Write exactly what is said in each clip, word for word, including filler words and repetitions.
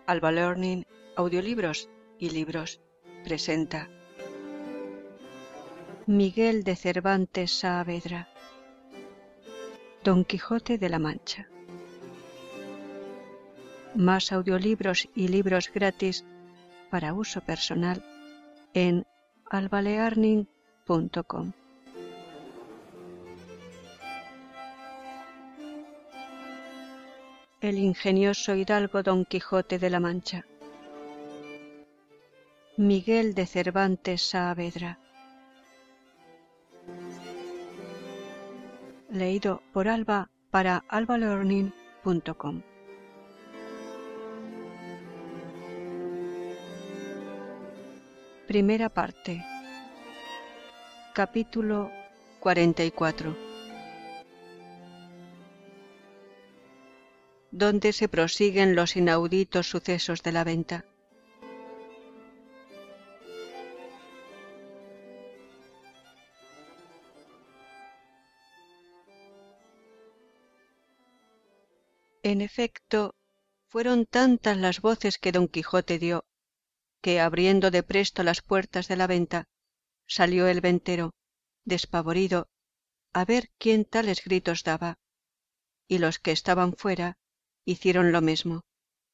Alba Learning, Audiolibros y Libros presenta Miguel de Cervantes Saavedra, Don Quijote de la Mancha. Más audiolibros y libros gratis para uso personal en alba learning punto com. El ingenioso hidalgo Don Quijote de la Mancha. Miguel de Cervantes Saavedra. Leído por Alba para alba learning punto com. Primera parte. Capítulo cuarenta y cuatro. Donde se prosiguen los inauditos sucesos de la venta. En efecto, fueron tantas las voces que Don Quijote dio, que abriendo de presto las puertas de la venta, salió el ventero, despavorido, a ver quién tales gritos daba, y los que estaban fuera hicieron lo mismo.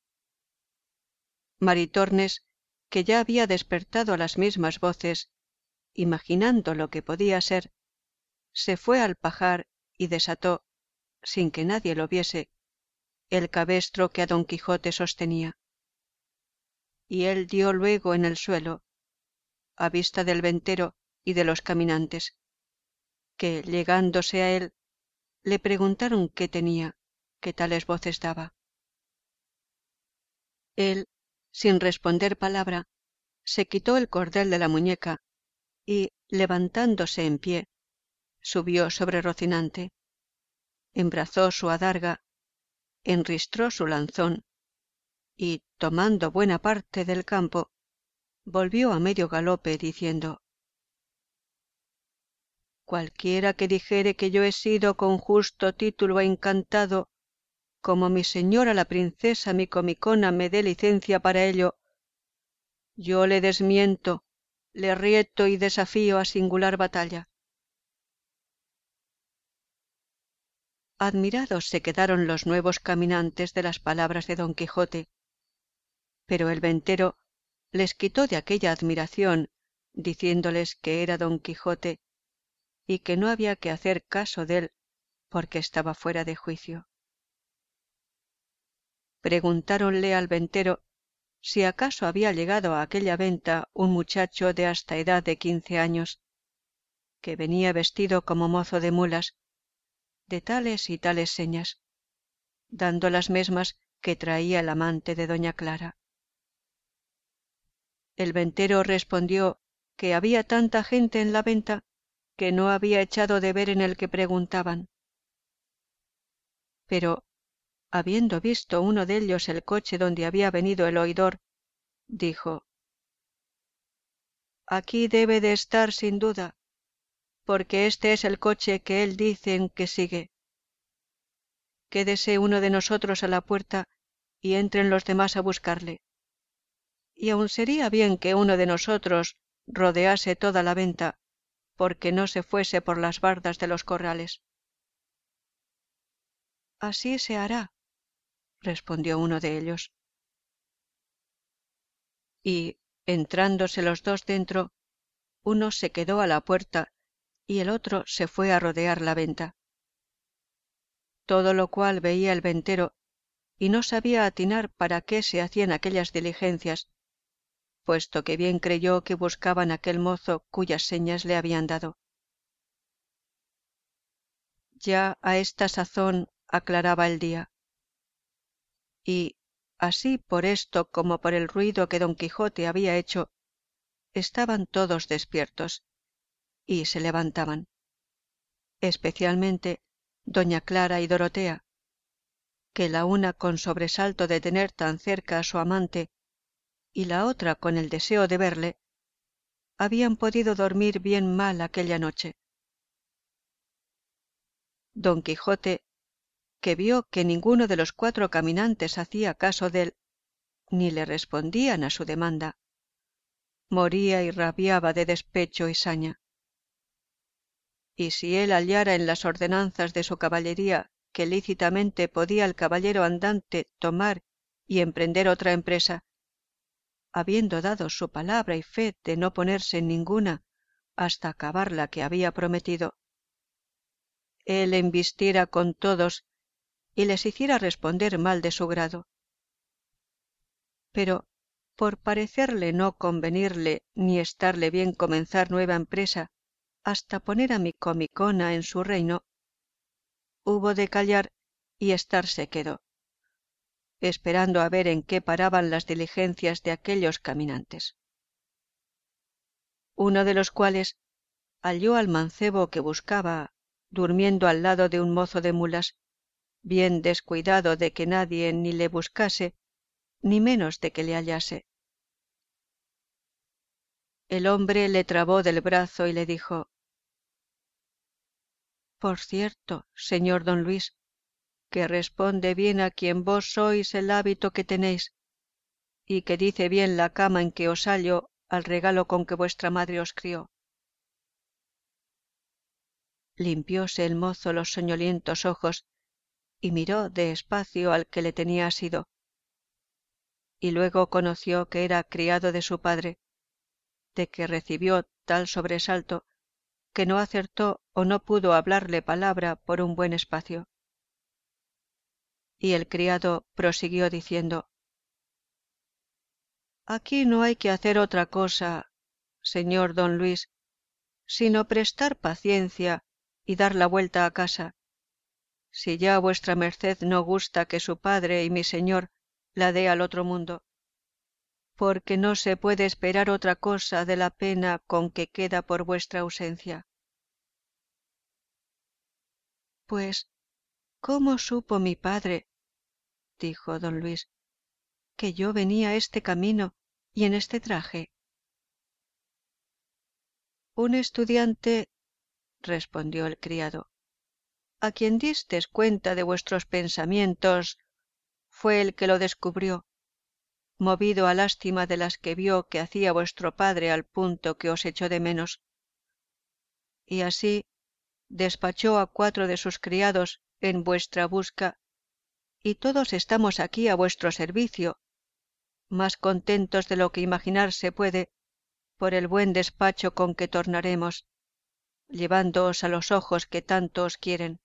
Maritornes, que ya había despertado a las mismas voces, imaginando lo que podía ser, se fue al pajar y desató, sin que nadie lo viese, el cabestro que a Don Quijote sostenía. Y él dio luego en el suelo, a vista del ventero y de los caminantes, que, llegándose a él, le preguntaron qué tenía, que tales voces daba. Él, sin responder palabra, se quitó el cordel de la muñeca y, levantándose en pie, subió sobre Rocinante, embrazó su adarga, enristró su lanzón y, tomando buena parte del campo, volvió a medio galope diciendo: cualquiera que dijere que yo he sido con justo título encantado, como mi señora la princesa Micomicona me dé licencia para ello, yo le desmiento, le rieto y desafío a singular batalla. Admirados se quedaron los nuevos caminantes de las palabras de Don Quijote, pero el ventero les quitó de aquella admiración, diciéndoles que era Don Quijote y que no había que hacer caso dél porque estaba fuera de juicio. Preguntáronle al ventero si acaso había llegado a aquella venta un muchacho de hasta edad de quince años, que venía vestido como mozo de mulas, de tales y tales señas, dando las mesmas que traía el amante de doña Clara. El ventero respondió que había tanta gente en la venta que no había echado de ver en el que preguntaban. Pero, habiendo visto uno de ellos el coche donde había venido el oidor, dijo: aquí debe de estar sin duda, porque este es el coche que él dicen que sigue. Quédese uno de nosotros a la puerta y entren los demás a buscarle. Y aun sería bien que uno de nosotros rodease toda la venta, porque no se fuese por las bardas de los corrales. Así se hará, respondió uno de ellos. Y, entrándose los dos dentro, uno se quedó a la puerta y el otro se fue a rodear la venta. Todo lo cual veía el ventero y no sabía atinar para qué se hacían aquellas diligencias, puesto que bien creyó que buscaban aquel mozo cuyas señas le habían dado. Ya a esta sazón aclaraba el día, y, así por esto como por el ruido que Don Quijote había hecho, estaban todos despiertos, y se levantaban, especialmente doña Clara y Dorotea, que la una con sobresalto de tener tan cerca a su amante, y la otra con el deseo de verle, habían podido dormir bien mal aquella noche. Don Quijote, que vio que ninguno de los cuatro caminantes hacía caso dél, ni le respondían a su demanda. Moría y rabiaba de despecho y saña. Y si él hallara en las ordenanzas de su caballería que lícitamente podía el caballero andante tomar y emprender otra empresa, habiendo dado su palabra y fe de no ponerse en ninguna hasta acabar la que había prometido, él embistiera con todos y les hiciera responder mal de su grado. Pero, por parecerle no convenirle ni estarle bien comenzar nueva empresa hasta poner a Micomicona en su reino, hubo de callar y estarse quedó, esperando a ver en qué paraban las diligencias de aquellos caminantes. Uno de los cuales halló al mancebo que buscaba, durmiendo al lado de un mozo de mulas, bien descuidado de que nadie ni le buscase, ni menos de que le hallase. El hombre le trabó del brazo y le dijo: «Por cierto, señor don Luis, que responde bien a quien vos sois el hábito que tenéis, y que dice bien la cama en que os hallo al regalo con que vuestra madre os crió». Limpióse el mozo los soñolientos ojos y miró de espacio al que le tenía asido, y luego conoció que era criado de su padre, de que recibió tal sobresalto que no acertó o no pudo hablarle palabra por un buen espacio. Y el criado prosiguió diciendo: «Aquí no hay que hacer otra cosa, señor don Luis, sino prestar paciencia y dar la vuelta a casa, si ya vuestra merced no gusta que su padre y mi señor la dé al otro mundo, porque no se puede esperar otra cosa de la pena con que queda por vuestra ausencia». «Pues, ¿cómo supo mi padre», dijo don Luis, «que yo venía este camino y en este traje?» «Un estudiante», respondió el criado, «a quien distes cuenta de vuestros pensamientos, fue el que lo descubrió, movido a lástima de las que vio que hacía vuestro padre al punto que os echó de menos. Y así despachó a cuatro de sus criados en vuestra busca, y todos estamos aquí a vuestro servicio, más contentos de lo que imaginarse puede por el buen despacho con que tornaremos, llevándoos a los ojos que tanto os quieren».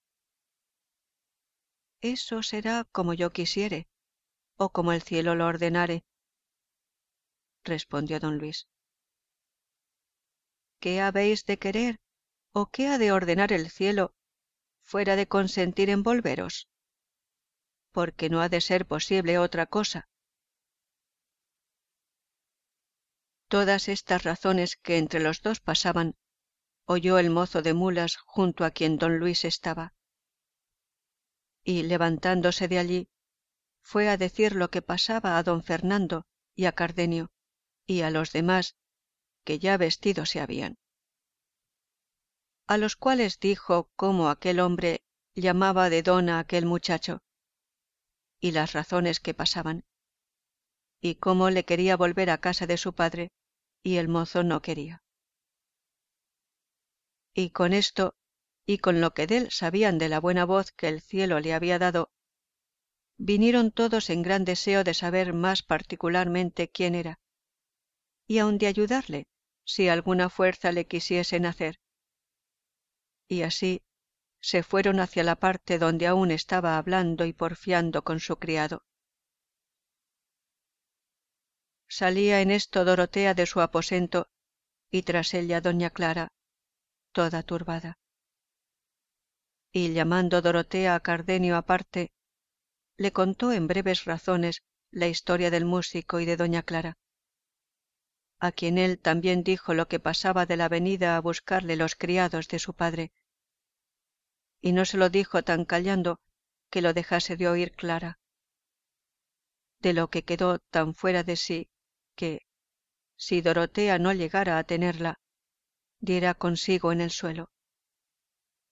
«Eso será como yo quisiere, o como el cielo lo ordenare», respondió don Luis. «¿Qué habéis de querer o qué ha de ordenar el cielo fuera de consentir en volveros? Porque no ha de ser posible otra cosa». Todas estas razones que entre los dos pasaban oyó el mozo de mulas junto a quien don Luis estaba, y levantándose de allí fue a decir lo que pasaba a don Fernando y a Cardenio y a los demás que ya vestidos se habían, a los cuales dijo cómo aquel hombre llamaba de don a aquel muchacho, y las razones que pasaban, y cómo le quería volver a casa de su padre, y el mozo no quería. Y con esto, y con lo que dél sabían de la buena voz que el cielo le había dado, vinieron todos en gran deseo de saber más particularmente quién era, y aun de ayudarle, si alguna fuerza le quisiesen hacer. Y así se fueron hacia la parte donde aún estaba hablando y porfiando con su criado. Salía en esto Dorotea de su aposento, y tras ella doña Clara, toda turbada. Y llamando Dorotea a Cardenio aparte, le contó en breves razones la historia del músico y de doña Clara, a quien él también dijo lo que pasaba de la venida a buscarle los criados de su padre, y no se lo dijo tan callando que lo dejase de oír Clara, de lo que quedó tan fuera de sí que, si Dorotea no llegara a tenerla, diera consigo en el suelo.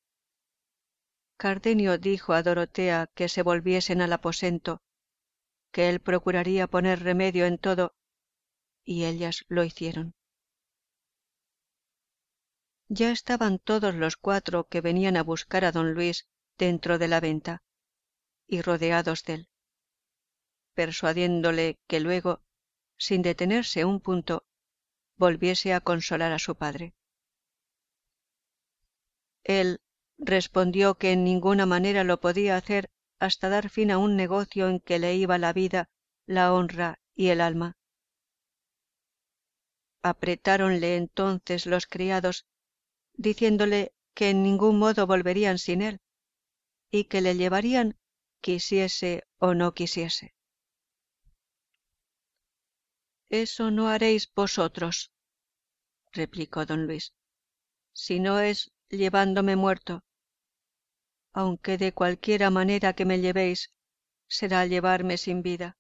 Cardenio dijo a Dorotea que se volviesen al aposento, que él procuraría poner remedio en todo, y ellas lo hicieron. Ya estaban todos los cuatro que venían a buscar a don Luis dentro de la venta, y rodeados dél, persuadiéndole que luego, sin detenerse un punto, volviese a consolar a su padre. Él respondió que en ninguna manera lo podía hacer hasta dar fin a un negocio en que le iba la vida, la honra y el alma. Apretáronle entonces los criados, diciéndole que en ningún modo volverían sin él, y que le llevarían quisiese o no quisiese. Eso no haréis vosotros, replicó don Luis, si no es llevándome muerto, aunque de cualquiera manera que me llevéis será llevarme sin vida.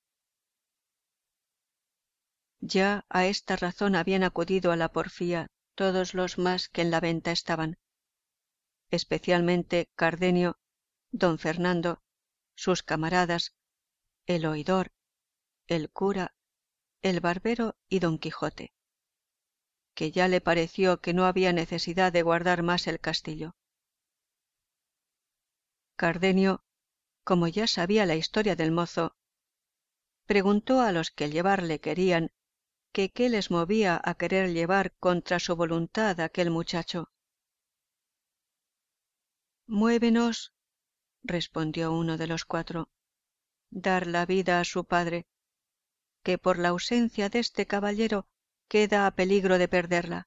Ya a esta razón habían acudido a la porfía todos los más que en la venta estaban, especialmente Cardenio, don Fernando, sus camaradas, el oidor, el cura, el barbero y don Quijote, que ya le pareció que no había necesidad de guardar más el castillo. Cardenio, como ya sabía la historia del mozo, preguntó a los que llevarle querían que qué les movía a querer llevar contra su voluntad a aquel muchacho. Muévenos, respondió uno de los cuatro, dar la vida a su padre, que por la ausencia de este caballero queda a peligro de perderla.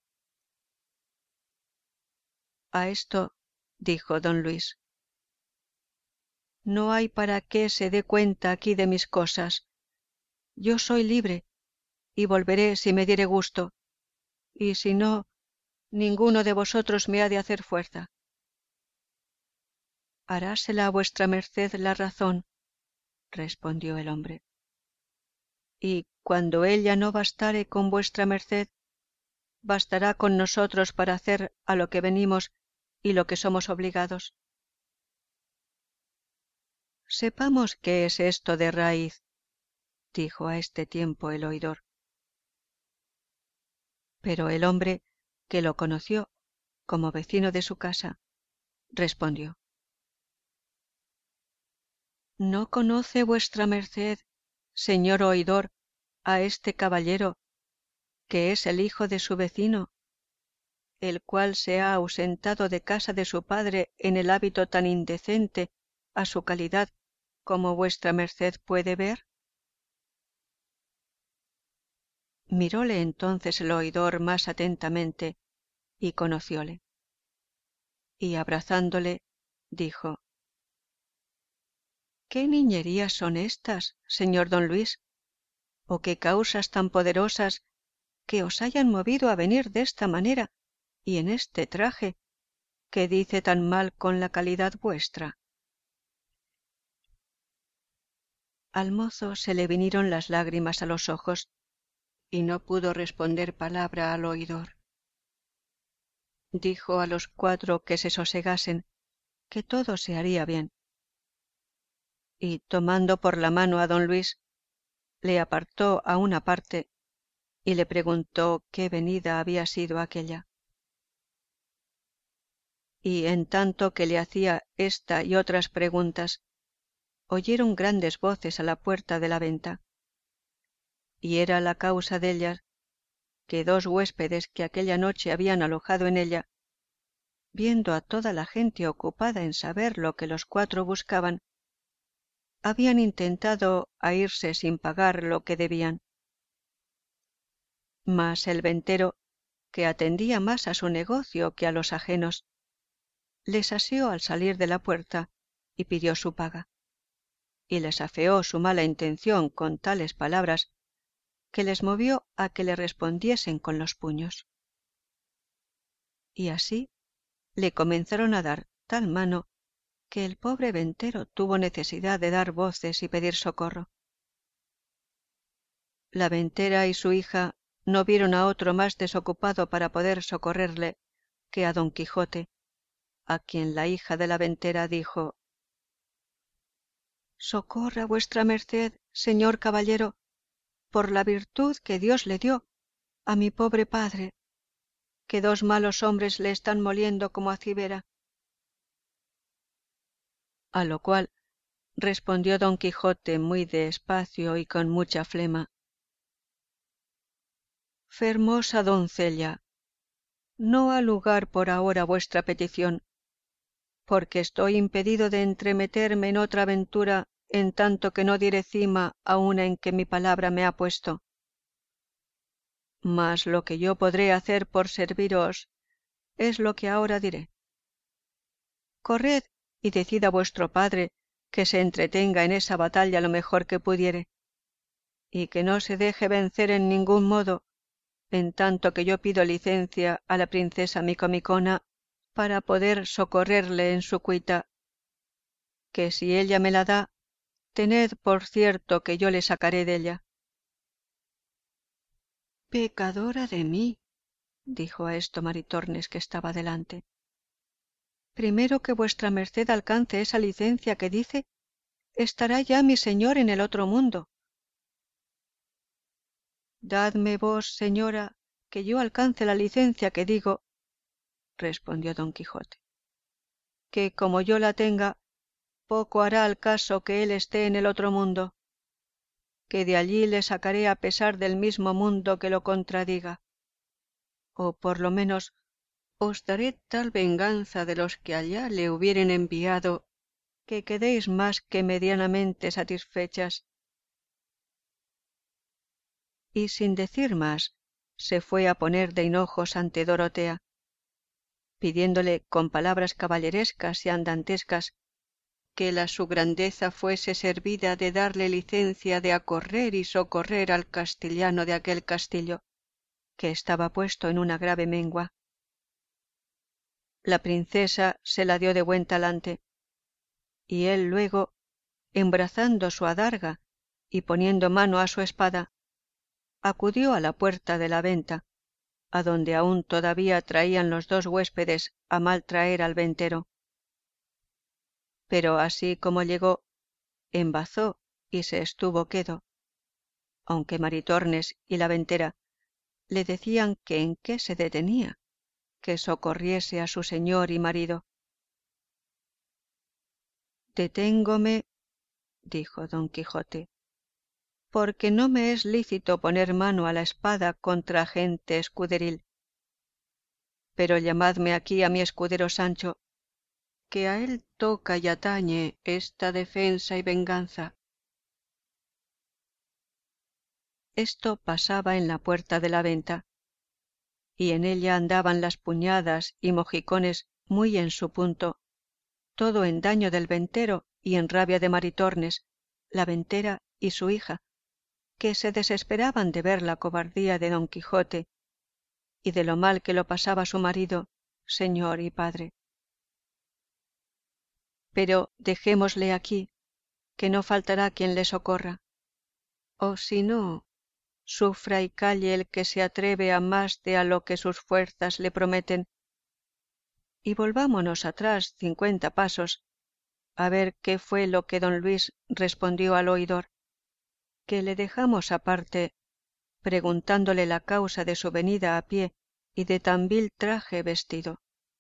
A esto dijo don Luis: no hay para qué se dé cuenta aquí de mis cosas. Yo soy libre, y volveré si me diere gusto, y si no, ninguno de vosotros me ha de hacer fuerza. Harásela a vuestra merced la razón, respondió el hombre, y cuando ella no bastare con vuestra merced, bastará con nosotros para hacer a lo que venimos y lo que somos obligados. Sepamos qué es esto de raíz, dijo a este tiempo el oidor. Pero el hombre, que lo conoció como vecino de su casa, respondió: ¿no conoce vuestra merced, señor oidor, a este caballero, que es el hijo de su vecino, el cual se ha ausentado de casa de su padre en el hábito tan indecente a su calidad como vuestra merced puede ver? Miróle entonces el oidor más atentamente y conocióle, y abrazándole dijo: ¿qué niñerías son estas, señor don Luis? ¿O qué causas tan poderosas que os hayan movido a venir de esta manera y en este traje, que dice tan mal con la calidad vuestra? Al mozo se le vinieron las lágrimas a los ojos, y no pudo responder palabra al oidor. Dijo a los cuatro que se sosegasen, que todo se haría bien, y tomando por la mano a don Luis, le apartó a una parte y le preguntó qué venida había sido aquella. Y en tanto que le hacía esta y otras preguntas, oyeron grandes voces a la puerta de la venta, y era la causa dellas que dos huéspedes que aquella noche habían alojado en ella, viendo a toda la gente ocupada en saber lo que los cuatro buscaban, habían intentado a irse sin pagar lo que debían. Mas el ventero, que atendía más a su negocio que a los ajenos, les asió al salir de la puerta y pidió su paga, y les afeó su mala intención con tales palabras que les movió a que le respondiesen con los puños. Y así le comenzaron a dar tal mano que el pobre ventero tuvo necesidad de dar voces y pedir socorro. La ventera y su hija no vieron a otro más desocupado para poder socorrerle que a don Quijote, a quien la hija de la ventera dijo: socorra vuestra merced, señor caballero, por la virtud que Dios le dio a mi pobre padre, que dos malos hombres le están moliendo como a cibera. A lo cual respondió don Quijote muy despacio y con mucha flema: Fermosa doncella, no ha lugar por ahora vuestra petición, porque estoy impedido de entremeterme en otra aventura en tanto que no diere cima a una en que mi palabra me ha puesto. Mas lo que yo podré hacer por serviros es lo que ahora diré. Corred y decid a vuestro padre que se entretenga en esa batalla lo mejor que pudiere, y que no se deje vencer en ningún modo, en tanto que yo pido licencia a la princesa Micomicona para poder socorrerle en su cuita, que si ella me la da, tened por cierto que yo le sacaré della. Pecadora de mí, dijo a esto Maritornes, que estaba delante. Primero que vuestra merced alcance esa licencia que dice, estará ya mi señor en el otro mundo. Dadme vos, señora, que yo alcance la licencia que digo, respondió don Quijote, que como yo la tenga, poco hará al caso que él esté en el otro mundo, que de allí le sacaré a pesar del mismo mundo que lo contradiga, o por lo menos os daré tal venganza de los que allá le hubieren enviado, que quedéis más que medianamente satisfechas. Y sin decir más, se fue a poner de hinojos ante Dorotea, pidiéndole con palabras caballerescas y andantescas que la su grandeza fuese servida de darle licencia de acorrer y socorrer al castillano de aquel castillo, que estaba puesto en una grave mengua. La princesa se la dio de buen talante, y él luego, embrazando su adarga y poniendo mano a su espada, acudió a la puerta de la venta, adonde aún todavía traían los dos huéspedes a mal traer al ventero. Pero así como llegó, embazó y se estuvo quedo, aunque Maritornes y la ventera le decían que en qué se detenía, que socorriese a su señor y marido. Deténgome, dijo don Quijote, porque no me es lícito poner mano a la espada contra gente escuderil. Pero llamadme aquí a mi escudero Sancho, que a él toca y atañe esta defensa y venganza. Esto pasaba en la puerta de la venta, y en ella andaban las puñadas y mojicones muy en su punto, todo en daño del ventero y en rabia de Maritornes, la ventera y su hija, que se desesperaban de ver la cobardía de don Quijote y de lo mal que lo pasaba su marido, señor y padre. Pero dejémosle aquí, que no faltará quien le socorra, o si no, sufra y calle el que se atreve a más de a lo que sus fuerzas le prometen, y volvámonos atrás cincuenta pasos, a ver qué fue lo que don Luis respondió al oidor, que le dejamos aparte, preguntándole la causa de su venida a pie y de tan vil traje vestido.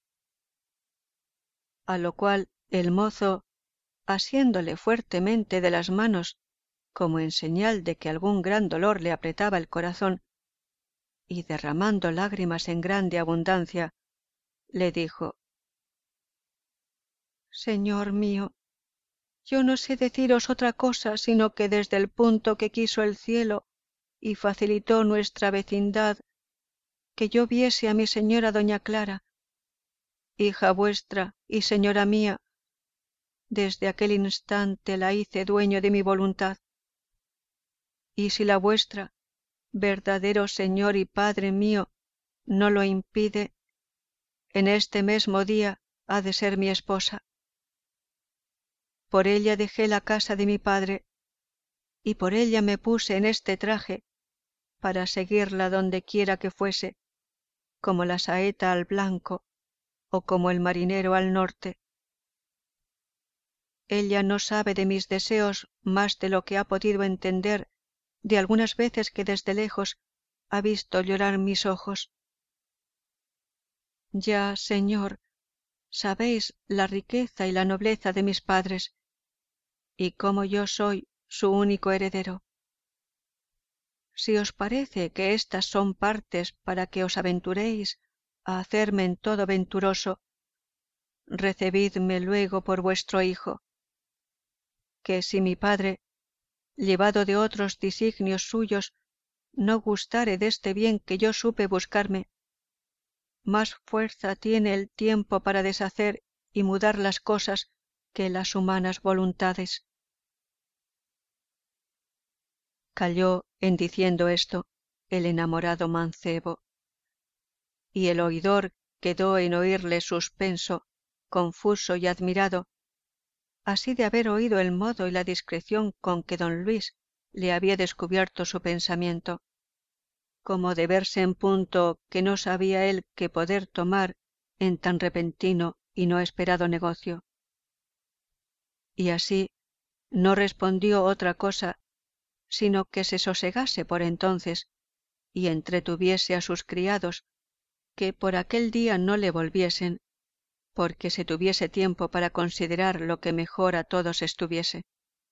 A lo cual el mozo, asiéndole fuertemente de las manos, como en señal de que algún gran dolor le apretaba el corazón, y derramando lágrimas en grande abundancia, le dijo: Señor mío, yo no sé deciros otra cosa sino que desde el punto que quiso el cielo y facilitó nuestra vecindad, que yo viese a mi señora doña Clara, hija vuestra y señora mía, desde aquel instante la hice dueño de mi voluntad. Y si la vuestra, verdadero señor y padre mío, no lo impide, en este mesmo día ha de ser mi esposa. Por ella dejé la casa de mi padre, y por ella me puse en este traje, para seguirla donde quiera que fuese, como la saeta al blanco, o como el marinero al norte. ella no sabe de mis deseos más de lo que ha podido entender de algunas veces que desde lejos ha visto llorar mis ojos. Ya, señor, sabéis la riqueza y la nobleza de mis padres, y cómo yo soy su único heredero. Si os parece que estas son partes para que os aventuréis a hacerme en todo venturoso, recebidme luego por vuestro hijo, que si mi padre, llevado de otros disignios suyos, no gustare deste bien que yo supe buscarme, más fuerza tiene el tiempo para deshacer y mudar las cosas que las humanas voluntades. Calló en diciendo esto el enamorado mancebo, y el oidor quedó en oírle suspenso, confuso y admirado, así de haber oído el modo y la discreción con que don Luis le había descubierto su pensamiento, como de verse en punto que no sabía él qué poder tomar en tan repentino y no esperado negocio. Y así no respondió otra cosa, sino que se sosegase por entonces y entretuviese a sus criados, que por aquel día no le volviesen, porque se tuviese tiempo para considerar lo que mejor a todos estuviese.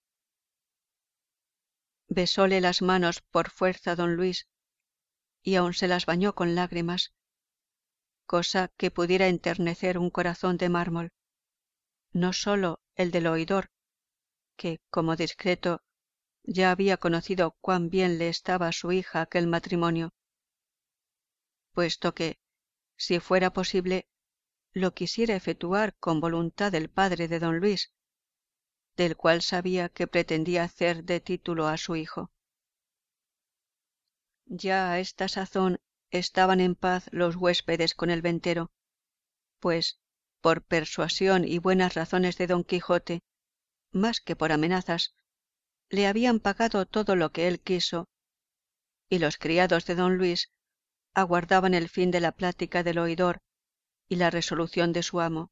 Besóle las manos por fuerza don Luis, y aun se las bañó con lágrimas, cosa que pudiera enternecer un corazón de mármol, no sólo el del oidor, que, como discreto, ya había conocido cuán bien le estaba a su hija aquel matrimonio, puesto que, si fuera posible, lo quisiera efectuar con voluntad del padre de don Luis, del cual sabía que pretendía hacer de título a su hijo. Ya a esta sazón estaban en paz los huéspedes con el ventero, pues, por persuasión y buenas razones de don Quijote, más que por amenazas, le habían pagado todo lo que él quiso, y los criados de don Luis aguardaban el fin de la plática del oidor y la resolución de su amo.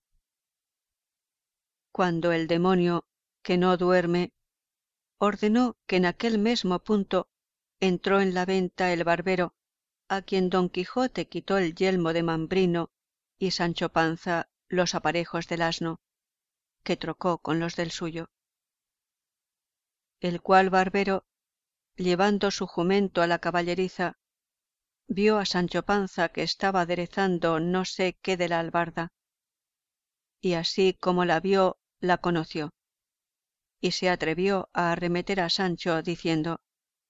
Cuando el demonio, que no duerme, ordenó que en aquel mesmo punto entró en la venta el barbero, a quien don Quijote quitó el yelmo de Mambrino y Sancho Panza los aparejos del asno, que trocó con los del suyo. El cual barbero, llevando su jumento a la caballeriza, vio a Sancho Panza que estaba aderezando no sé qué de la albarda, y así como la vio la conoció, y se atrevió a arremeter a Sancho diciendo: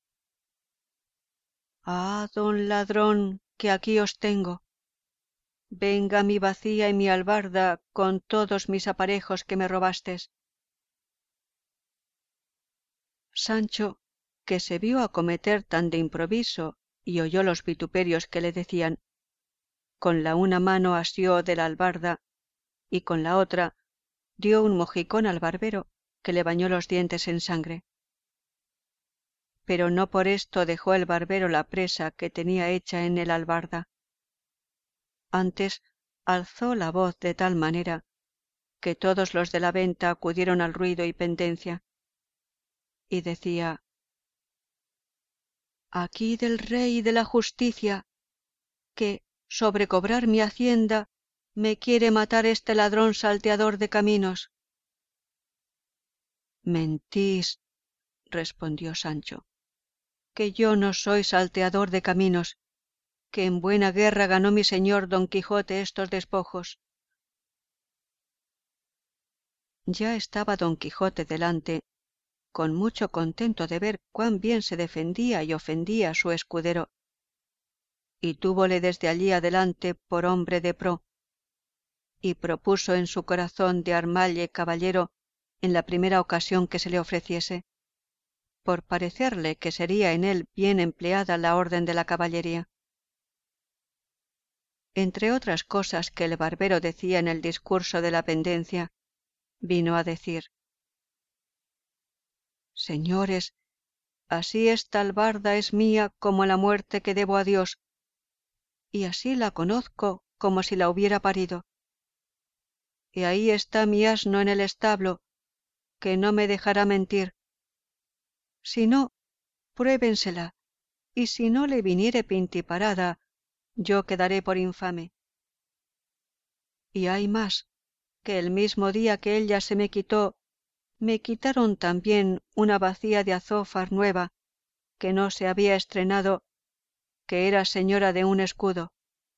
«Ah, don ladrón, que aquí os tengo. Venga mi bacía y mi albarda con todos mis aparejos que me robastes». Sancho, que se vio acometer tan de improviso y oyó los vituperios que le decían, con la una mano asió de la albarda y con la otra dio un mojicón al barbero que le bañó los dientes en sangre. Pero no por esto dejó el barbero la presa que tenía hecha en el albarda. Antes alzó la voz de tal manera que todos los de la venta acudieron al ruido y pendencia, y decía: «Aquí del rey y de la justicia, que, sobre cobrar mi hacienda, me quiere matar este ladrón salteador de caminos». «Mentís», respondió Sancho, «que yo no soy salteador de caminos, que en buena guerra ganó mi señor don Quijote estos despojos». Ya estaba don Quijote delante, con mucho contento de ver cuán bien se defendía y ofendía a su escudero, y túvole desde allí adelante por hombre de pro, y propuso en su corazón de armalle caballero en la primera ocasión que se le ofreciese, por parecerle que sería en él bien empleada la orden de la caballería. Entre otras cosas que el barbero decía en el discurso de la pendencia, vino a decir: «Señores, así esta albarda es mía como la muerte que debo a Dios, y así la conozco como si la hubiera parido. Y ahí está mi asno en el establo, que no me dejará mentir. Si no, pruébensela, y si no le viniere pintiparada, yo quedaré por infame. Y hay más, que el mismo día que ella se me quitó, me quitaron también una bacía de azófar nueva, que no se había estrenado, que era señora de un escudo.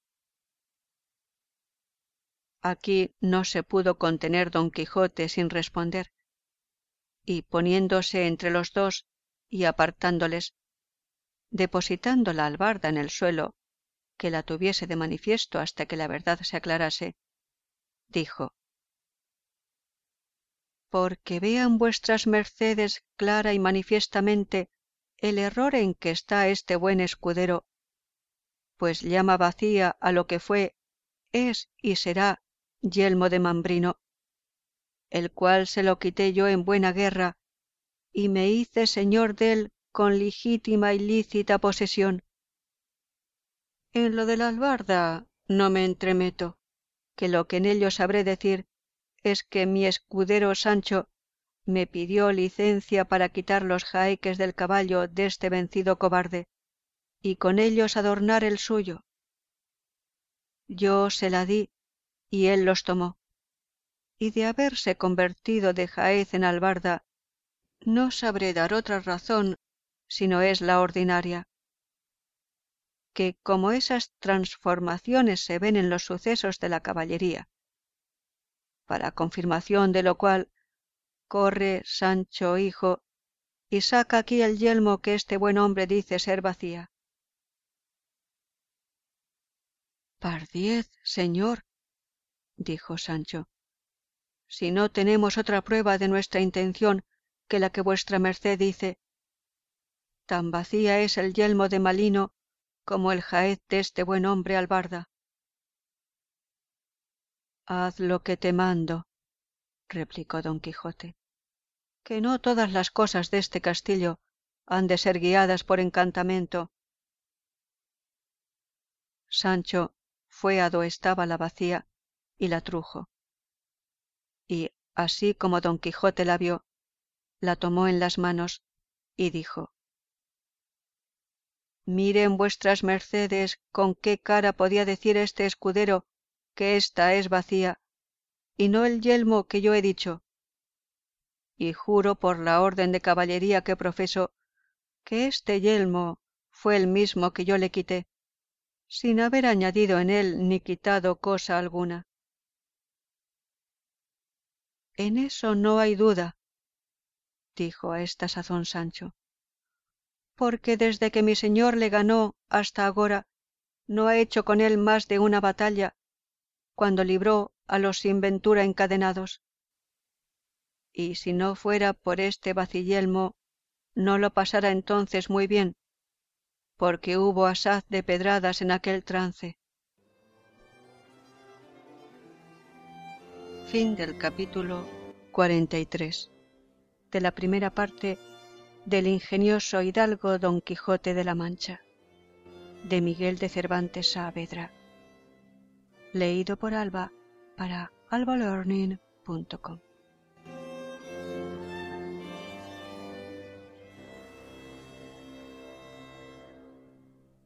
Aquí no se pudo contener don Quijote sin responder, y poniéndose entre los dos y apartándoles, depositando la albarda en el suelo, que la tuviese de manifiesto hasta que la verdad se aclarase, dijo: Porque vean vuestras mercedes clara y manifiestamente el error en que está este buen escudero, pues llama bacía a lo que fue, es y será yelmo de Mambrino, el cual se lo quité yo en buena guerra, y me hice señor dél con legítima y lícita posesión. En lo de la albarda no me entremeto, que lo que en ello sabré decir es que mi escudero Sancho me pidió licencia para quitar los jaeques del caballo deste vencido cobarde, y con ellos adornar el suyo. Yo se la di, y él los tomó, y de haberse convertido de jaez en albarda, no sabré dar otra razón, sino es la ordinaria, que como esas transformaciones se ven en los sucesos de la caballería, para confirmación de lo cual, corre, Sancho hijo, y saca aquí el yelmo que este buen hombre dice ser bacía. Pardiez, señor, dijo Sancho, si no tenemos otra prueba de nuestra intención que la que vuestra merced dice. Tan vacía es el yelmo de Malino como el jaez de este buen hombre albarda. Haz lo que te mando, replicó don Quijote, que no todas las cosas de este castillo han de ser guiadas por encantamento. Sancho fue a do estaba la bacía y la trujo, y así como don Quijote la vio, la tomó en las manos y dijo: Miren vuestras mercedes con qué cara podía decir este escudero que ésta es bacía, y no el yelmo que yo he dicho. Y juro por la orden de caballería que profeso, que este yelmo fue el mismo que yo le quité, sin haber añadido en él ni quitado cosa alguna. En eso no hay duda, dijo a esta sazón Sancho, porque desde que mi señor le ganó hasta agora no ha hecho con él más de una batalla, cuando libró a los sin ventura encadenados. Y si no fuera por este baciyelmo, no lo pasara entonces muy bien, porque hubo asaz de pedradas en aquel trance. Fin del capítulo cuarenta y tres, de la primera parte del ingenioso hidalgo Don Quijote de la Mancha, de Miguel de Cervantes Saavedra, leído por Alba para alba learning punto com.